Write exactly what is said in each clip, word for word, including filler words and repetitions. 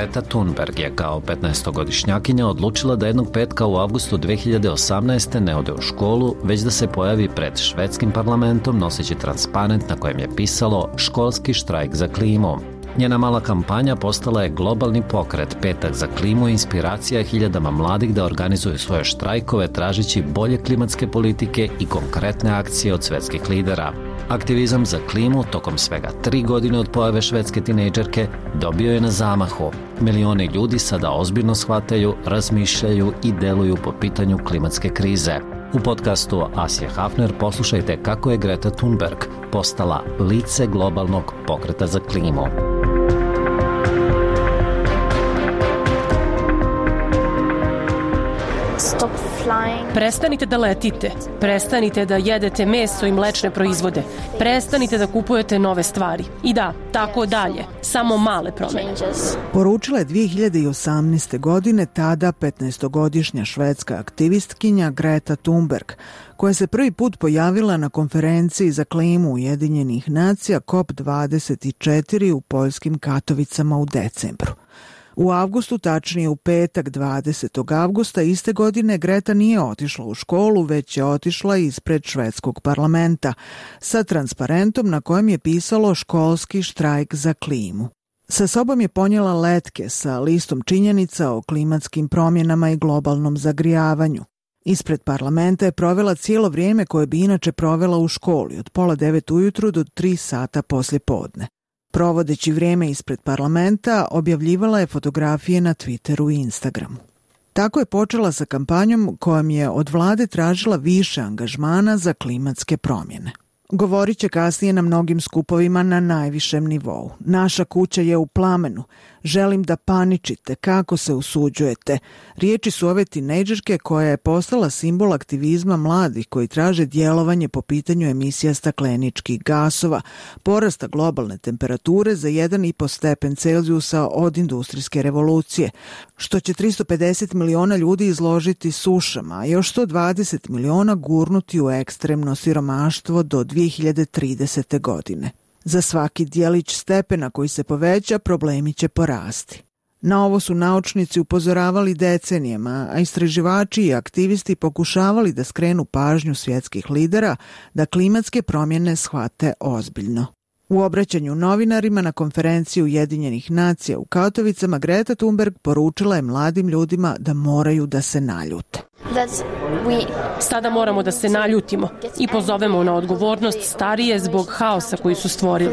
Greta Thunberg je kao petnaestogodišnjakinja odlučila da jednog petka u avgustu dve hiljade osamnaeste. ne ode u školu, već da se pojavi pred švedskim parlamentom noseći transparent na kojem je pisalo školski štrajk za klimu. Njena mala kampanja postala je globalni pokret Petak za klimu i inspiracija hiljadama mladih da organizuju svoje štrajkove tražeći bolje klimatske politike i konkretne akcije od svetskih lidera. Aktivizam za klimu tokom svega tri godine od pojave švedske tinejdžerke dobio je na zamahu. Milioni ljudi sada ozbiljno shvataju, razmišljaju i deluju po pitanju klimatske krize. U podcastu Asije Hafner poslušajte kako je Greta Thunberg postala lice globalnog pokreta za klimu. Prestanite da letite, prestanite da jedete meso i mlečne proizvode, prestanite da kupujete nove stvari. I da, tako dalje, samo male promene. Poručila je dve hiljade osamnaeste. godine tada petnaestogodišnja švedska aktivistkinja Greta Thunberg, koja se prvi put pojavila na konferenciji za klimu Ujedinjenih nacija C O P dvadeset četiri u poljskim Katovicama u decembru. U avgustu, tačnije u petak dvadesetog avgusta iste godine, Greta nije otišla u školu, već je otišla ispred švedskog parlamenta sa transparentom na kojem je pisalo školski štrajk za klimu. Sa sobom je ponijela letke sa listom činjenica o klimatskim promjenama i globalnom zagrijavanju. Ispred parlamenta je provela cijelo vrijeme koje bi inače provela u školi, od pola devet ujutru do tri sata poslje podne. Provodeći vrijeme ispred parlamenta, objavljivala je fotografije na Twitteru i Instagramu. Tako je počela sa kampanjom kojom je od vlade tražila više angažmana za klimatske promjene. Govorit će kasnije na mnogim skupovima na najvišem nivou. Naša kuća je u plamenu. Želim da paničite. Kako se usuđujete? Riječi su ove tinejdžerke koja je postala simbol aktivizma mladih koji traže djelovanje po pitanju emisija stakleničkih gasova, porasta globalne temperature za jedan i po stepen Celzijusa od industrijske revolucije, što će tristo pedeset miliona ljudi izložiti sušama, a još sto dvadeset miliona gurnuti u ekstremno siromaštvo do dve hiljade tridesete. godine. Za svaki dijelić stepena koji se poveća, problemi će porasti. Na ovo su naučnici upozoravali decenijama, a istraživači i aktivisti pokušavali da skrenu pažnju svjetskih lidera da klimatske promjene shvate ozbiljno. U obraćanju novinarima na konferenciji Ujedinjenih nacija u Katovicama, Greta Thunberg poručila je mladim ljudima da moraju da se naljute. Sada moramo da se naljutimo i pozovemo na odgovornost starije zbog haosa koji su stvorili.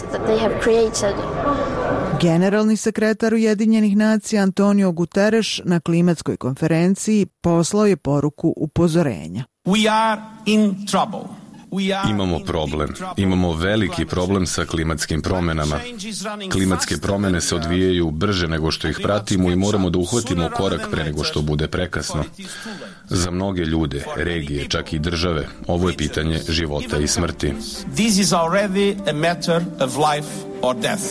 Generalni sekretar Ujedinjenih nacija Antonio Guterres na klimatskoj konferenciji poslao je poruku upozorenja. We are in trouble. Imamo problem. Imamo veliki problem sa klimatskim promjenama. Klimatske promjene se odvijaju brže nego što ih pratimo i moramo da uhvatimo korak pre nego što bude prekasno. Za mnoge ljude, regije, čak i države, ovo je pitanje života i smrti. This is already a matter of life or death.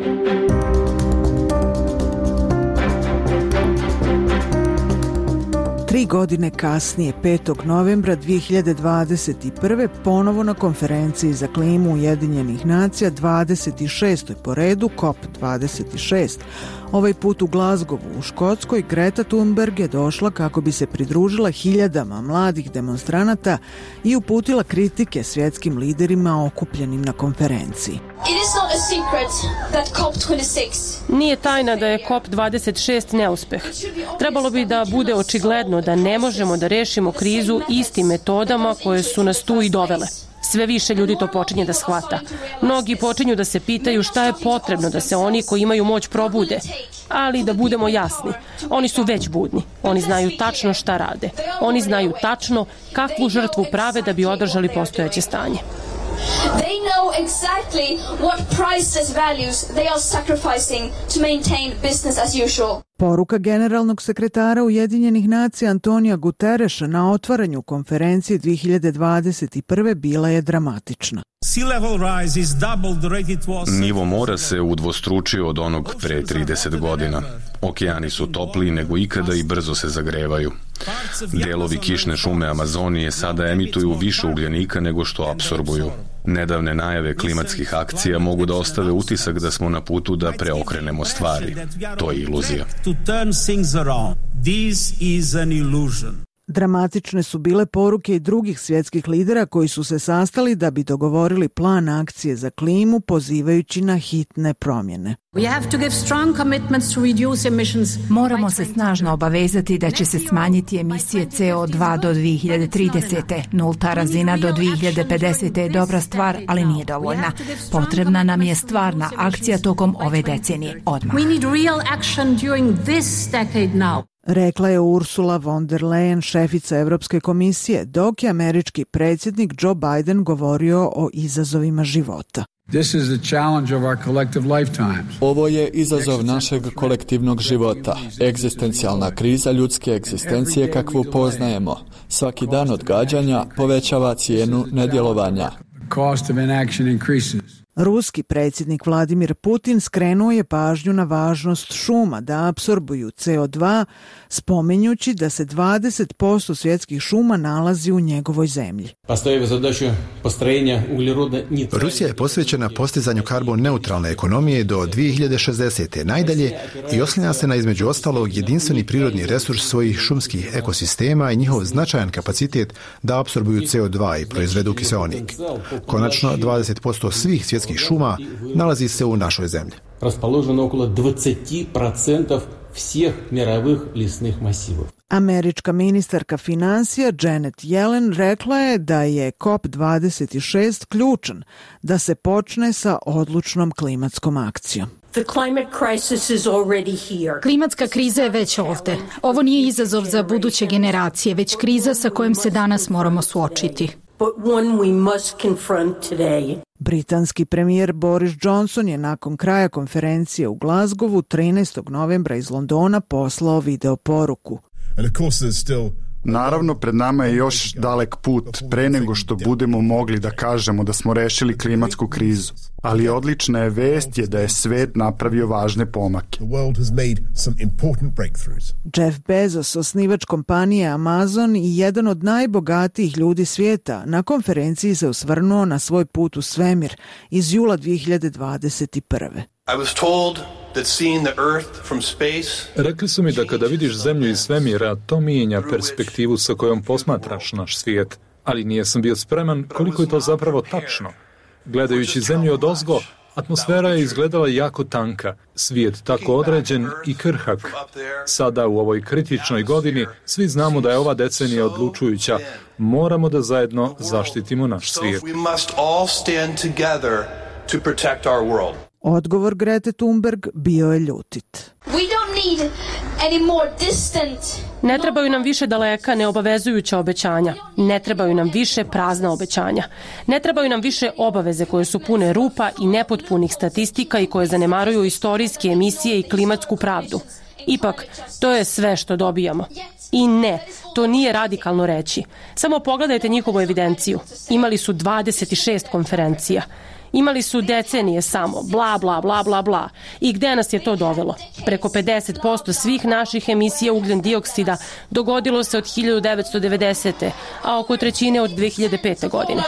Tri godine kasnije, petog novembra dve hiljade dvadeset prve. ponovo na konferenciji za klimu Ujedinjenih nacija, dvadeset šestoj po redu, C O P dvadeset šest. Ovaj put u Glasgowu u Škotskoj, Greta Thunberg je došla kako bi se pridružila hiljadama mladih demonstranata i uputila kritike svjetskim liderima okupljenim na konferenciji. Nije tajna da je C O P dvadeset šest neuspeh. Trebalo bi da bude očigledno da ne možemo da rešimo krizu istim metodama koje su nas tu i dovele. Sve više ljudi to počinje da shvata. Mnogi počinju da se pitaju šta je potrebno da se oni koji imaju moć probude. Ali da budemo jasni, oni su već budni. Oni znaju tačno šta rade. Oni znaju tačno kakvu žrtvu prave da bi održali postojeće stanje. They know exactly what priceless values they are sacrificing to maintain business as usual. Poruka generalnog sekretara Ujedinjenih nacija Antonija Guterresa na otvaranju konferencije dve hiljade dvadeset prve. bila je dramatična. Nivo mora se udvostručio od onog pre trideset godina. Okeani su topliji nego ikada i brzo se zagrevaju. Delovi kišne šume Amazonije sada emituju više ugljenika nego što apsorbuju. Nedavne najave klimatskih akcija mogu da ostave utisak da smo na putu da preokrenemo stvari. To je iluzija. Dramatične su bile poruke i drugih svjetskih lidera koji su se sastali da bi dogovorili plan akcije za klimu pozivajući na hitne promjene. Moramo se snažno obavezati da će se smanjiti emisije C O dva do dvije hiljade tridesete. Nulta razina do dvije hiljade pedesete je dobra stvar, ali nije dovoljna. Potrebna nam je stvarna akcija tokom ove decenije, odmah. Rekla je Ursula von der Leyen, šefica Europske komisije, dok je američki predsjednik Joe Biden govorio o izazovima života. Ovo je izazov našeg kolektivnog života, egzistencijalna kriza ljudske egzistencije kakvu poznajemo. Svaki dan odgađanja povećava cijenu nedjelovanja. Ruski predsjednik Vladimir Putin skrenuo je pažnju na važnost šuma da apsorbuju C O dva, spominjući da se dvadeset posto svjetskih šuma nalazi u njegovoj zemlji. Rusija je posvećena postizanju karbon neutralne ekonomije do dvije hiljade šezdesete najdalje i oslanja se na između ostalog jedinstveni prirodni resurs svojih šumskih ekosistema i njihov značajan kapacitet da apsorbuju C O dva i proizvedu kiseonik. Konačno, dvadeset posto svih svjetskih šuma nalazi se u našoj zemlji. Raspoloženo okolo dvadeset posto svih mirovih lisnih masivov. Američka ministarka financija Janet Yellen rekla je da je C O P dvadeset šest ključan da se počne sa odlučnom klimatskom akcijom. Klimatska kriza je već ovdje. Ovo nije izazov za buduće generacije, već kriza sa kojom se danas moramo suočiti. Britanski premijer Boris Johnson je nakon kraja konferencije u Glasgowu trinaestog novembra iz Londona poslao video poruku. Naravno, pred nama je još dalek put pre nego što budemo mogli da kažemo da smo rešili klimatsku krizu. Ali odlična je vest je da je svet napravio važne pomake. Jeff Bezos, osnivač kompanije Amazon i jedan od najbogatijih ljudi svijeta, na konferenciji se osvrnuo na svoj put u svemir iz jula dvije hiljade dvadeset prve. I was told that seeing the earth from space... Rekli su mi da kada vidiš zemlju iz svemira, to mijenja perspektivu sa kojom posmatraš naš svijet, ali nisam bio spreman koliko je to zapravo tačno. Gledajući zemlju odozgo, atmosfera je izgledala jako tanka, svijet tako određen i krhak. Sada u ovoj kritičnoj godini svi znamo da je ova decenija odlučujuća. Moramo da zajedno zaštitimo naš svijet. Odgovor Grete Thunberg bio je ljutit. Ne trebaju nam više daleka neobavezujuća obećanja. Ne trebaju nam više prazna obećanja. Ne trebaju nam više obaveze koje su pune rupa i nepotpunih statistika i koje zanemaruju istorijske emisije i klimatsku pravdu. Ipak, to je sve što dobijamo. I ne, to nije radikalno reći. Samo pogledajte njihovu evidenciju. Imali su dvadeset šest konferencija. Imali su decenije samo, bla, bla, bla, bla, bla. I gde nas je to dovelo? Preko pedeset posto svih naših emisija ugljen dioksida dogodilo se od hiljadu devetsto devedesete. a oko trećine od dvije hiljade pete. godine.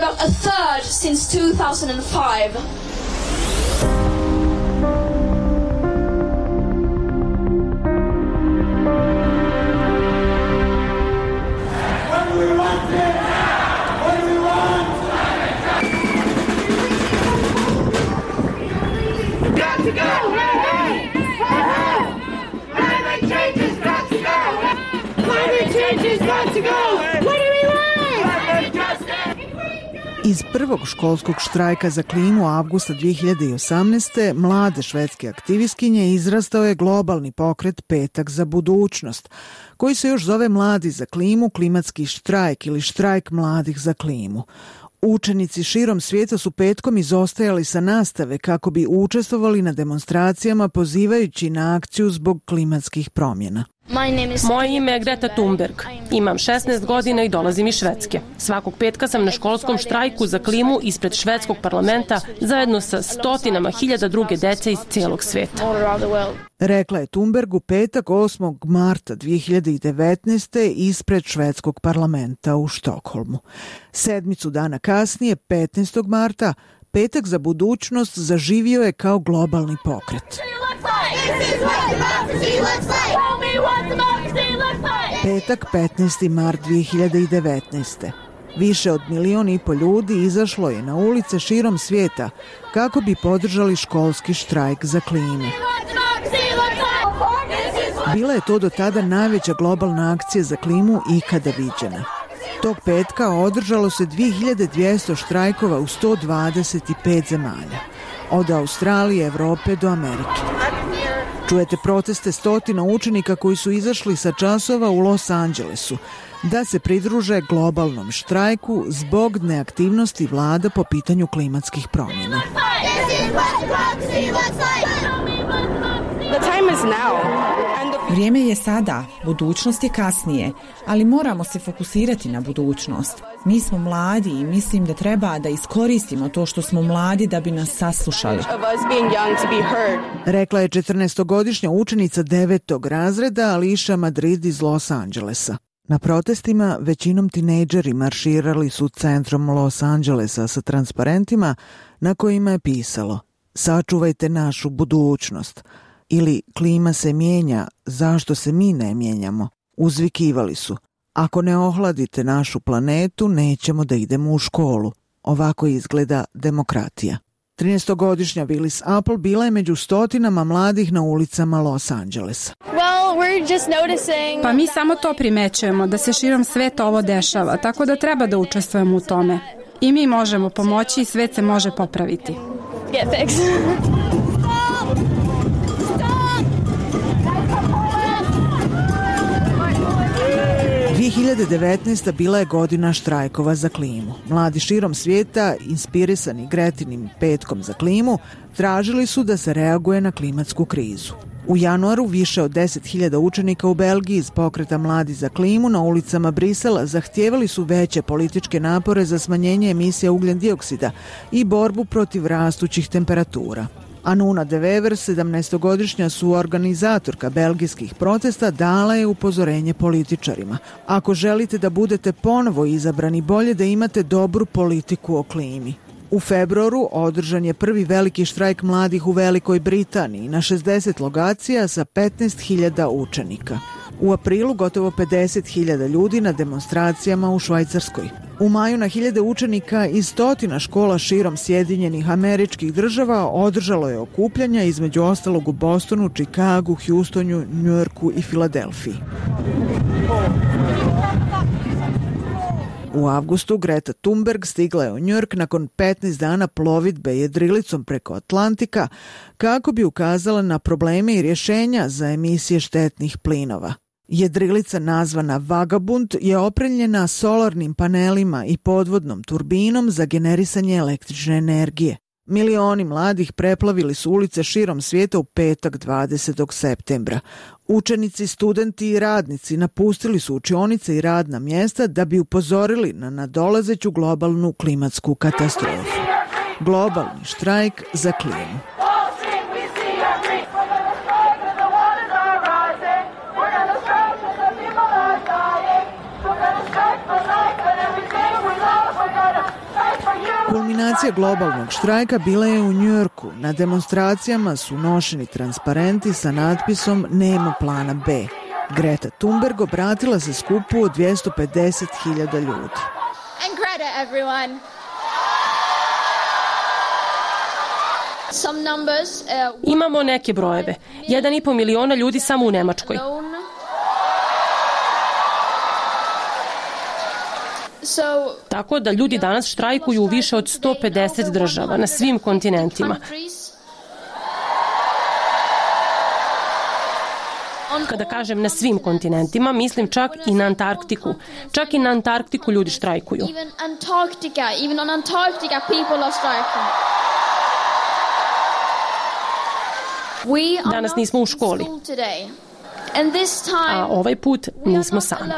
Iz prvog školskog štrajka za klimu avgusta dvije hiljade osamnaeste. mlade švedske aktivistkinje izrastao je globalni pokret Petak za budućnost, koji se još zove Mladi za klimu, klimatski štrajk ili štrajk mladih za klimu. Učenici širom svijeta su petkom izostajali sa nastave kako bi učestvovali na demonstracijama pozivajući na akciju zbog klimatskih promjena. Moje ime je Greta Thunberg. Imam šesnaest godina i dolazim iz Švedske. Svakog petka sam na školskom štrajku za klimu ispred švedskog parlamenta zajedno sa stotinama hiljada druge dece iz celog sveta. Rekla je Thunberg u petak osmog marta dve hiljade devetnaeste. ispred švedskog parlamenta u Štokholmu. Sedmicu dana kasnije, petnaestog marta, Petak za budućnost zaživio je kao globalni pokret. Petak, petnaesti mart dve hiljade devetnaeste. Više od milion i po ljudi izašlo je na ulice širom svijeta kako bi podržali školski štrajk za klimu. Bila je to do tada najveća globalna akcija za klimu ikada viđena. Tog petka održalo se dve hiljade dvjesto štrajkova u sto dvadeset pet zemalja, od Australije, Evrope do Amerike. Čujete proteste stotina učenika koji su izašli sa časova u Los Angelesu da se pridruže globalnom štrajku zbog neaktivnosti vlada po pitanju klimatskih promjena. Vrijeme je sada, budućnost je kasnije, ali moramo se fokusirati na budućnost. Mi smo mladi i mislim da treba da iskoristimo to što smo mladi da bi nas saslušali. Rekla je četrnaestogodišnja učenica devetog razreda Alicia Madrid iz Los Angelesa. Na protestima većinom tinejdžeri marširali su centrom Los Angelesa sa transparentima na kojima je pisalo: "Sačuvajte našu budućnost" ili "Klima se mijenja, zašto se mi ne mijenjamo?" Uzvikivali su: "Ako ne ohladite našu planetu, nećemo da idemo u školu." Ovako izgleda demokratija. trinaestogodišnja Willis Apple bila je među stotinama mladih na ulicama Los Angelesa. Pa mi samo to primećujemo, da se širom sveta ovo dešava, tako da treba da učestvujemo u tome. I mi možemo pomoći i svet se može popraviti. dve hiljade devetnaesta. bila je godina štrajkova za klimu. Mladi širom svijeta, inspirisani Gretinim petkom za klimu, tražili su da se reaguje na klimatsku krizu. U januaru više od deset hiljada učenika u Belgiji iz pokreta Mladi za klimu na ulicama Brisela zahtijevali su veće političke napore za smanjenje emisija ugljen dioksida i borbu protiv rastućih temperatura. Anuna de Wever, sedamnaestogodišnja suorganizatorka belgijskih protesta, dala je upozorenje političarima: "Ako želite da budete ponovo izabrani, bolje da imate dobru politiku o klimi." U februaru održan je prvi veliki štrajk mladih u Velikoj Britaniji na šezdeset lokacija sa petnaest hiljada učenika. U aprilu gotovo pedeset hiljada ljudi na demonstracijama u Švajcarskoj. U maju na hiljade učenika iz stotina škola širom Sjedinjenih Američkih Država održalo je okupljanja, između ostalog u Bostonu, Čikagu, Houstonu, Njujorku i Filadelfiji. U avgustu Greta Thunberg stigla je u Njujork nakon petnaest dana plovidbe jedrilicom preko Atlantika kako bi ukazala na probleme i rješenja za emisije štetnih plinova. Jedrilica nazvana Vagabund je opremljena solarnim panelima i podvodnom turbinom za generisanje električne energije. Milioni mladih preplavili su ulice širom svijeta u petak dvadesetog septembra. Učenici, studenti i radnici napustili su učionice i radna mjesta da bi upozorili na nadolazeću globalnu klimatsku katastrofu. Globalni štrajk za klimu. Kulminacija globalnog štrajka bila je u Njujorku. Na demonstracijama su nošeni transparenti sa natpisom "Nema plana B". Greta Thunberg obratila se skupu od dvjesto pedeset hiljada ljudi. And Greta, everyone. Some numbers, uh, Imamo neke brojeve. Jedan i po miliona ljudi samo u Nemačkoj. Tako da ljudi danas štrajkuju u više od sto pedeset država na svim kontinentima. Kada kažem na svim kontinentima, mislim čak i na Antarktiku. Čak i na Antarktiku ljudi štrajkuju. Even Antarctica, even on Antarctica people are striking. Danas nismo u školi. A ovaj put nismo sami.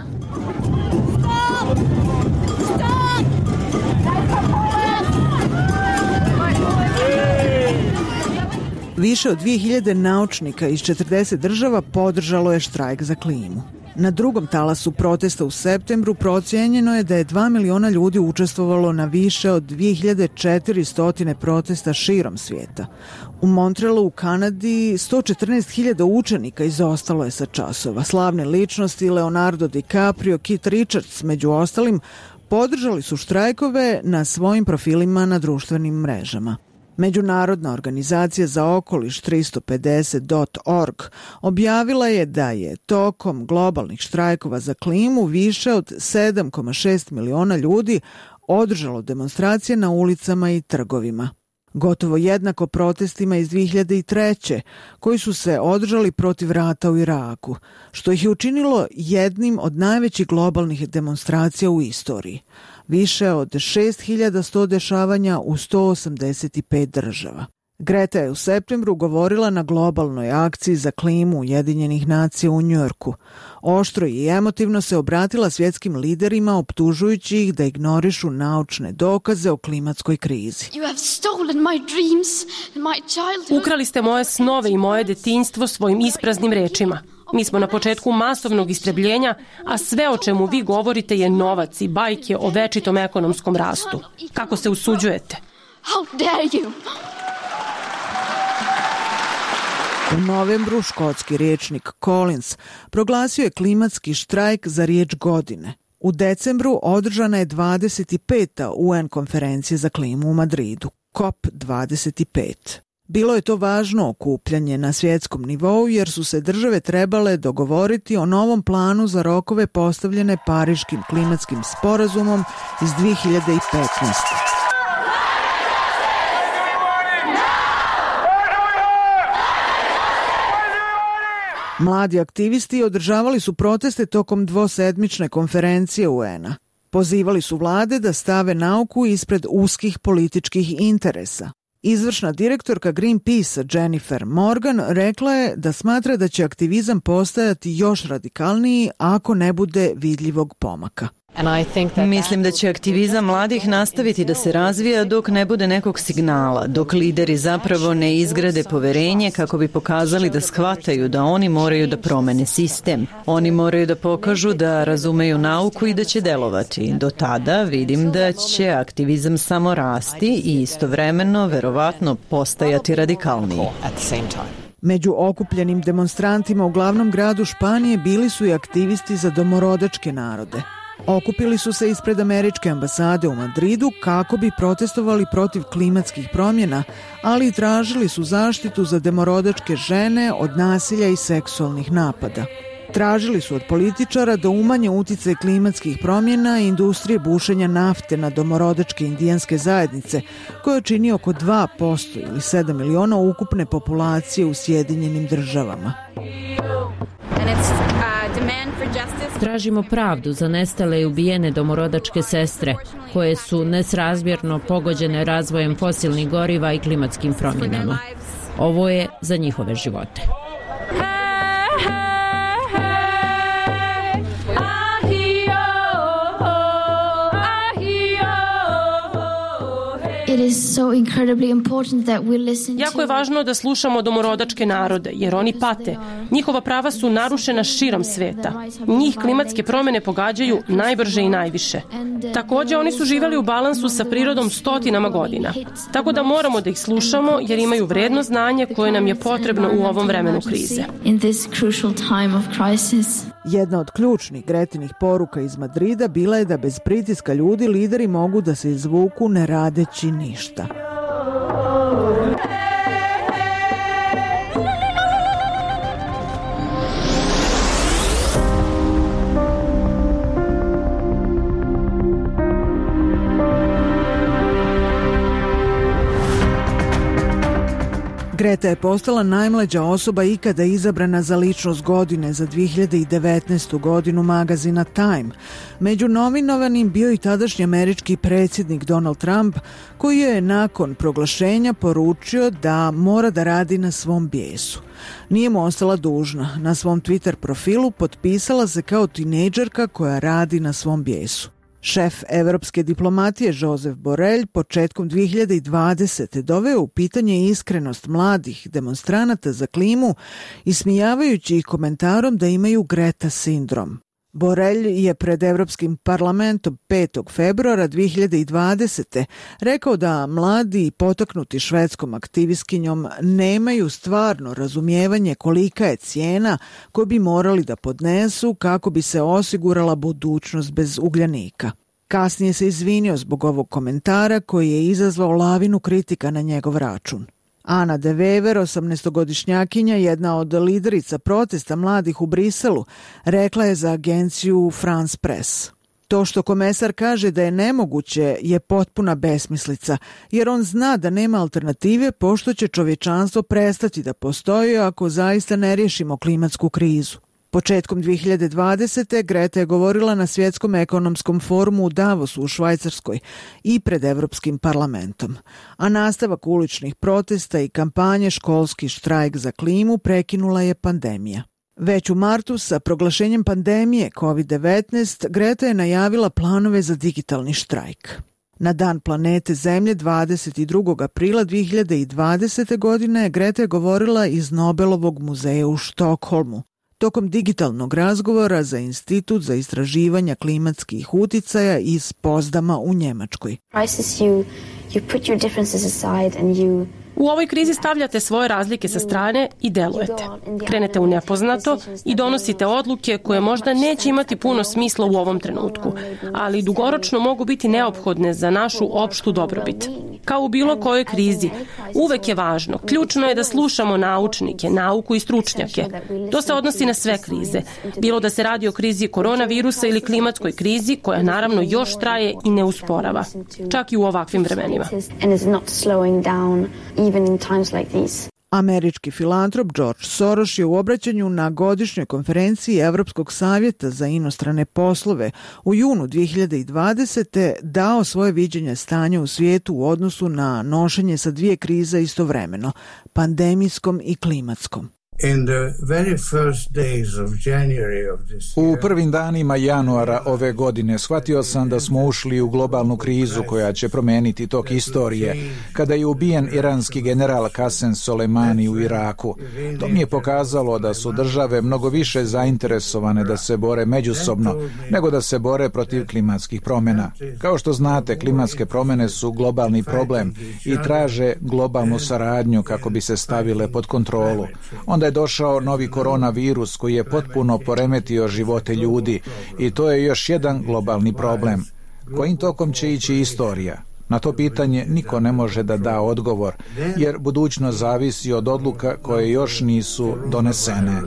Više od dvije hiljade naučnika iz četrdeset država podržalo je štrajk za klimu. Na drugom talasu protesta u septembru procijenjeno je da je dva miliona ljudi učestvovalo na više od dvije hiljade četiristo protesta širom svijeta. U Montrealu u Kanadi sto četrnaest hiljada učenika izostalo je sa časova. Slavne ličnosti Leonardo DiCaprio, Keith Richards među ostalim podržali su štrajkove na svojim profilima na društvenim mrežama. Međunarodna organizacija za okoliš tristo pedeset dot org objavila je da je tokom globalnih štrajkova za klimu više od sedam zarez šest miliona ljudi održalo demonstracije na ulicama i trgovima. Gotovo jednako protestima iz dvije hiljade treće koji su se održali protiv rata u Iraku, što ih je učinilo jednim od najvećih globalnih demonstracija u istoriji. Više od šest hiljada sto dešavanja u sto osamdeset pet država. Greta je u septembru govorila na globalnoj akciji za klimu Ujedinjenih nacija u Njujorku. Oštro i emotivno se obratila svjetskim liderima optužujući ih da ignorišu naučne dokaze o klimatskoj krizi. Ukrali ste moje snove i moje detinjstvo svojim ispraznim rečima. Mi smo na početku masovnog istrebljenja, a sve o čemu vi govorite je novac i bajke o večitom ekonomskom rastu. Kako se usuđujete? How dare you? U novembru škotski rječnik Collins proglasio je klimatski štrajk za riječ godine. U decembru održana je dvadeset peta U N konferencija za klimu u Madridu, C O P dvadeset pet. Bilo je to važno okupljanje na svjetskom nivou jer su se države trebale dogovoriti o novom planu za rokove postavljene Pariškim klimatskim sporazumom iz dvije hiljade petnaeste. Mladi aktivisti održavali su proteste tokom dvosedmične konferencije U N-a. Pozivali su vlade da stave nauku ispred uskih političkih interesa. Izvršna direktorka Greenpeace Jennifer Morgan rekla je da smatra da će aktivizam postajati još radikalniji ako ne bude vidljivog pomaka. Mislim da će aktivizam mladih nastaviti da se razvija dok ne bude nekog signala, dok lideri zapravo ne izgrade poverenje kako bi pokazali da shvataju da oni moraju da promene sistem. Oni moraju da pokažu da razumeju nauku i da će delovati. Do tada vidim da će aktivizam samo rasti i istovremeno verovatno postajati radikalniji. Među okupljenim demonstrantima u glavnom gradu Španije bili su i aktivisti za domorodačke narode. Okupili su se ispred američke ambasade u Madridu kako bi protestovali protiv klimatskih promjena, ali i tražili su zaštitu za domorodačke žene od nasilja i seksualnih napada. Tražili su od političara da umanje uticaj klimatskih promjena i industrije bušenja nafte na domorodačke indijanske zajednice, koje čini oko dva posto ili sedam miliona ukupne populacije u Sjedinjenim državama. Tražimo pravdu za nestale i ubijene domorodačke sestre, koje su nesrazmjerno pogođene razvojem fosilnih goriva i klimatskim promjenama. Ovo je za njihove živote. Jako je važno da slušamo domorodačke narode, jer oni pate. Njihova prava su narušena širom sveta. Njih klimatske promjene pogađaju najbrže i najviše. Također, oni su živjeli u balansu sa prirodom stotinama godina. Tako da moramo da ih slušamo, jer imaju vredno znanje koje nam je potrebno u ovom vremenu krize. Jedna od ključnih Gretinih poruka iz Madrida bila je da bez pritiska ljudi lideri mogu da se izvuku ne radeći ništa. Greta je postala najmlađa osoba ikada izabrana za ličnost godine za dvije hiljade devetnaestu godinu magazina Time. Među nominovanim bio i tadašnji američki predsjednik Donald Trump, koji je nakon proglašenja poručio da mora da radi na svom bijesu. Nije mu ostala dužna. Na svom Twitter profilu potpisala se kao tinejdžerka koja radi na svom bijesu. Šef evropske diplomatije Josep Borrell početkom dvije hiljade dvadesete doveo u pitanje iskrenost mladih demonstranata za klimu, ismijavajući ih komentarom da imaju Greta sindrom. Borrell je pred Evropskim parlamentom petog februara dvije hiljade dvadesete rekao da mladi potaknuti švedskom aktivistkinjom nemaju stvarno razumijevanje kolika je cijena koju bi morali da podnesu kako bi se osigurala budućnost bez ugljanika. Kasnije se izvinio zbog ovog komentara koji je izazvao lavinu kritika na njegov račun. Ana de Wever, osamnaestogodišnjakinja, jedna od liderica protesta mladih u Briselu, rekla je za agenciju France Press: to što komesar kaže da je nemoguće je potpuna besmislica, jer on zna da nema alternative pošto će čovječanstvo prestati da postoji ako zaista ne riješimo klimatsku krizu. Početkom dvije hiljade dvadesete. Greta je govorila na Svjetskom ekonomskom forumu u Davosu u Švajcarskoj i pred Evropskim parlamentom. A nastavak uličnih protesta i kampanje Školski štrajk za klimu prekinula je pandemija. Već u martu sa proglašenjem pandemije kovid devetnaest Greta je najavila planove za digitalni štrajk. Na Dan planete Zemlje dvadeset drugog aprila dvije hiljade dvadesete. godine Greta je govorila iz Nobelovog muzeja u Štokholmu. Tokom digitalnog razgovora za Institut za istraživanja klimatskih uticaja iz Pozdama u Njemačkoj. U ovoj krizi stavljate svoje razlike sa strane i delujete. Krenete u nepoznato i donosite odluke koje možda neće imati puno smisla u ovom trenutku, ali dugoročno mogu biti neophodne za našu opštu dobrobit. Kao u bilo kojoj krizi, uvek je važno, ključno je da slušamo naučnike, nauku i stručnjake. To se odnosi na sve krize, bilo da se radi o krizi koronavirusa ili klimatskoj krizi, koja naravno još traje i ne usporava, čak i u ovakvim vremenima. Even in times like these. Američki filantrop George Soros je u obraćanju na godišnjoj konferenciji Evropskog savjeta za inostrane poslove u junu dvije hiljade dvadesete. dao svoje viđenje stanja u svijetu u odnosu na nošenje sa dvije krize istovremeno, pandemijskom i klimatskom. U prvim danima januara ove godine shvatio sam da smo ušli u globalnu krizu koja će promijeniti tok istorije, kada je ubijen iranski general Qasem Soleimani u Iraku. To mi je pokazalo da su države mnogo više zainteresovane da se bore međusobno nego da se bore protiv klimatskih promjena. Kao što znate, klimatske promjene su globalni problem i traže globalnu saradnju kako bi se stavile pod kontrolu. Onda je došao novi koronavirus koji je potpuno poremetio živote ljudi i to je još jedan globalni problem. Kojim tokom će ići istorija? Na to pitanje niko ne može da da odgovor, jer budućnost zavisi od odluka koje još nisu donesene.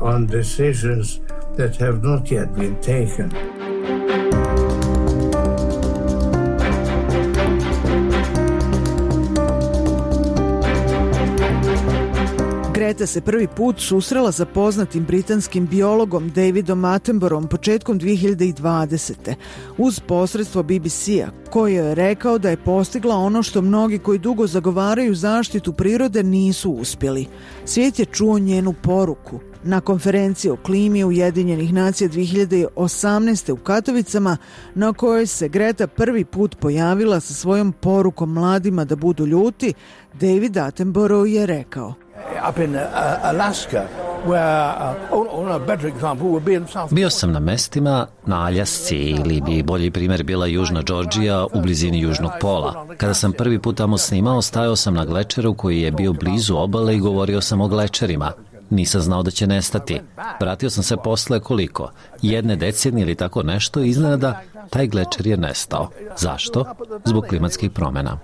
Greta se prvi put susrela sa poznatim britanskim biologom Davidom Attenboroughom početkom dvije hiljade dvadesete. uz posredstvo B B C-a, koji je rekao da je postigla ono što mnogi koji dugo zagovaraju zaštitu prirode nisu uspjeli. Svijet je čuo njenu poruku. Na konferenciji o klimi Ujedinjenih nacija dvije hiljade osamnaeste. u Katovicama, na kojoj se Greta prvi put pojavila sa svojom porukom mladima da budu ljuti, David Attenborough je rekao: Bio sam na mestima na Aljasci, ili bi bolji primjer bila Južna Džordžija u blizini Južnog pola. Kada sam prvi put tamo snimao, stajao sam na glečeru koji je bio blizu obale i govorio sam o glečerima. Nisam znao da će nestati. Vratio sam se posle koliko? Jedne decenije ili tako nešto, iznenada taj glečer je nestao. Zašto? Zbog klimatskih promjena.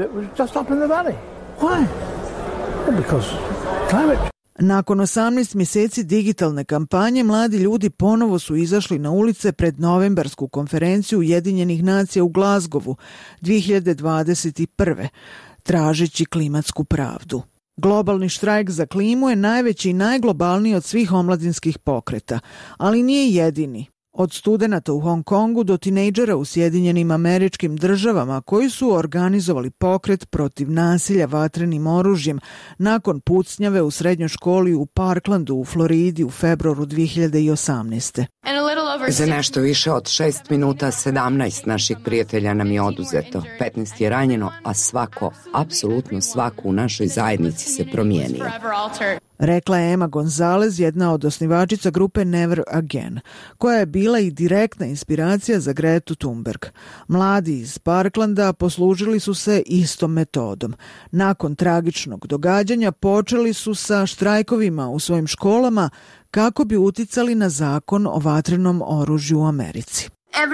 Nakon osamnaest mjeseci digitalne kampanje, mladi ljudi ponovo su izašli na ulice pred novembarsku konferenciju Ujedinjenih nacija u Glazgovu dvije hiljade dvadeset prve. tražeći klimatsku pravdu. Globalni štrajk za klimu je najveći i najglobalniji od svih omladinskih pokreta, ali nije jedini. Od studenata u Hong Kongu do tinejdžera u Sjedinjenim Američkim Državama koji su organizovali pokret protiv nasilja vatrenim oružjem nakon pucnjave u srednjoj školi u Parklandu u Floridi u februaru dvije hiljade osamnaeste. Za nešto više od šest minuta sedamnaest naših prijatelja nam je oduzeto, petnaest je ranjeno, a svako, apsolutno svako u našoj zajednici se promijenio. Rekla je Emma Gonzalez, jedna od osnivačica grupe Never Again, koja je bila i direktna inspiracija za Gretu Thunberg. Mladi iz Parklanda poslužili su se istom metodom. Nakon tragičnog događanja počeli su sa štrajkovima u svojim školama kako bi uticali na zakon o vatrenom oružju u Americi.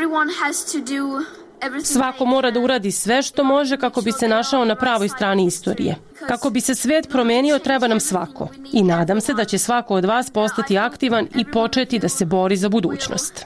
Svako mora da uradi sve što može kako bi se našao na pravoj strani istorije. Kako bi se svet promenio, treba nam svako. I nadam se da će svako od vas postati aktivan i početi da se bori za budućnost.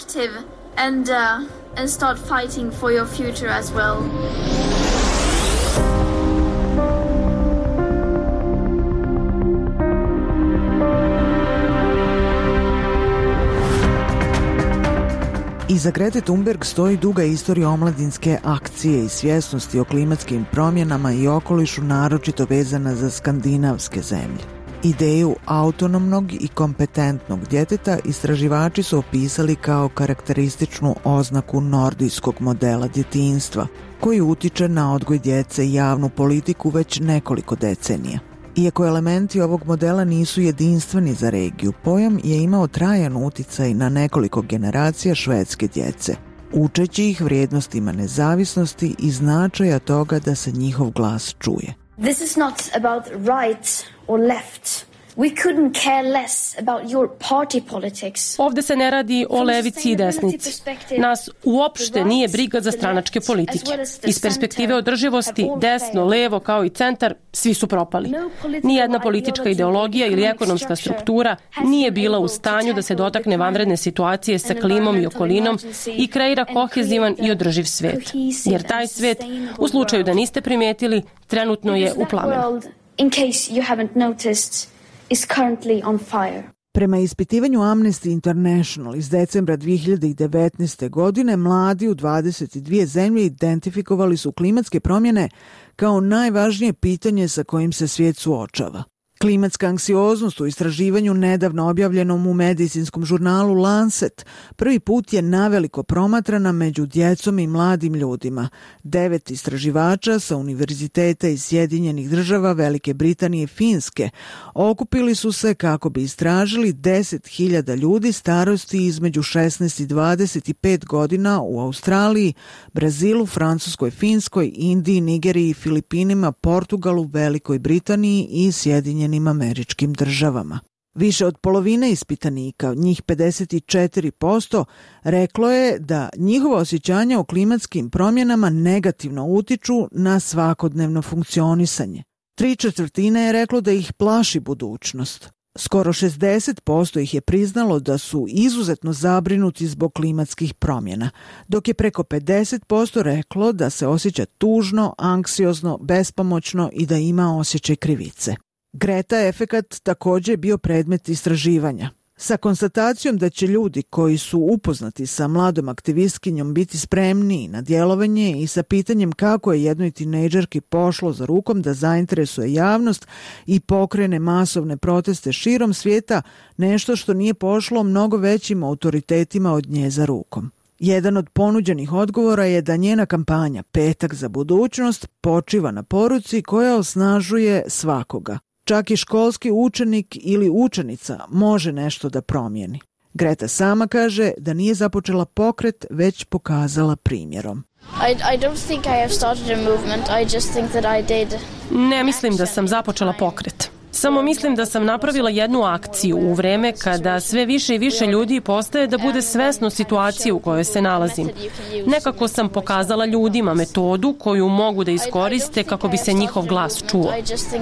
Iza Grete Thunberg stoji duga istorija omladinske akcije i svjesnosti o klimatskim promjenama i okolišu, naročito vezana za skandinavske zemlje. Ideju autonomnog i kompetentnog djeteta istraživači su opisali kao karakterističnu oznaku nordijskog modela djetinjstva, koji utiče na odgoj djece i javnu politiku već nekoliko decenija. Iako elementi ovog modela nisu jedinstveni za regiju, pojam je imao trajan uticaj na nekoliko generacija švedske djece, učeći ih vrijednostima nezavisnosti i značaja toga da se njihov glas čuje. This is not about right or left. We couldn't care less about your party politics. Ovde se ne radi o levici i desnici. Nas uopšte nije briga za stranačke politike. Iz perspektive održivosti, desno, levo kao i centar, svi su propali. Nijedna politička ideologija ili ekonomska struktura nije bila u stanju da se dotakne vanredne situacije sa klimom i okolinom i kreira kohezivan i održiv svet. Jer taj svet, u slučaju da niste primetili, trenutno je u plamenu. In case you haven't noticed, is currently on fire. Prema ispitivanju Amnesty International iz decembra dvije hiljade devetnaeste. godine, mladi u dvadeset dvije zemlje identifikovali su klimatske promjene kao najvažnije pitanje sa kojim se svijet suočava. Klimatska anksioznost u istraživanju nedavno objavljenom u medicinskom žurnalu Lancet prvi put je naveliko promatrana među djecom i mladim ljudima. Devet istraživača sa univerziteta iz Sjedinjenih Država, Velike Britanije i Finske okupili su se kako bi istražili deset hiljada ljudi starosti između šesnaest i dvadeset pet godina u Australiji, Brazilu, Francuskoj, Finskoj, Indiji, Nigeriji i Filipinima, Portugalu, Velikoj Britaniji i Sjedinjenim Američkim Državama. Više od polovine ispitanika, njih pedeset četiri posto, reklo je da njihova osjećanja o klimatskim promjenama negativno utiču na svakodnevno funkcionisanje. Tri četvrtine je reklo da ih plaši budućnost. Skoro šezdeset posto ih je priznalo da su izuzetno zabrinuti zbog klimatskih promjena, dok je preko pedeset posto reklo da se osjeća tužno, anksiozno, bespomoćno i da ima osjećaj krivice. Greta efekat također je bio predmet istraživanja. Sa konstatacijom da će ljudi koji su upoznati sa mladom aktivistkinjom biti spremniji na djelovanje i sa pitanjem kako je jednoj tinejdžerki pošlo za rukom da zainteresuje javnost i pokrene masovne proteste širom svijeta, nešto što nije pošlo mnogo većim autoritetima od nje za rukom. Jedan od ponuđenih odgovora je da njena kampanja Petak za budućnost počiva na poruci koja osnažuje svakoga. Čak i školski učenik ili učenica može nešto da promijeni. Greta sama kaže da nije započela pokret, već pokazala primjerom. I, I don't think I have started a movement. I just think that I did. Ne mislim da sam započela pokret. Samo mislim da sam napravila jednu akciju u vreme kada sve više i više ljudi postaje da bude svesno situacije u kojoj se nalazim. Nekako sam pokazala ljudima metodu koju mogu da iskoriste kako bi se njihov glas čuo.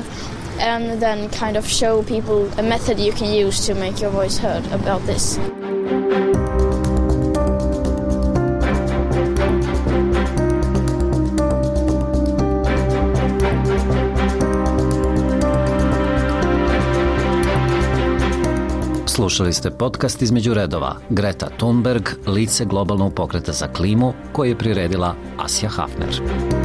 And then kind of show people a method you can use to make your voice heard about this. Slušali ste podcast Između redova. Greta Thunberg, lice globalnog pokreta za klimu, koji je priredila Asja Hafner.